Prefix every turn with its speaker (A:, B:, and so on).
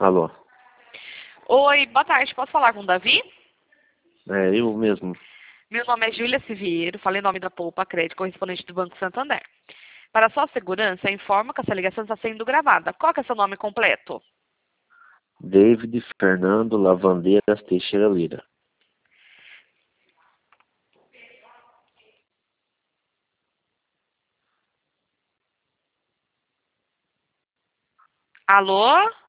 A: Alô,
B: Oi, boa tarde. Posso falar com o Davi?
A: é eu mesmo.
B: Meu nome é Júlia Siviero, falei em nome da Poupa Crédito, correspondente do Banco Santander. Para sua segurança, informo que essa ligação está sendo gravada. Qual que é seu nome completo?
A: David Fernando Lavandeiras Teixeira Lira.
B: Alô?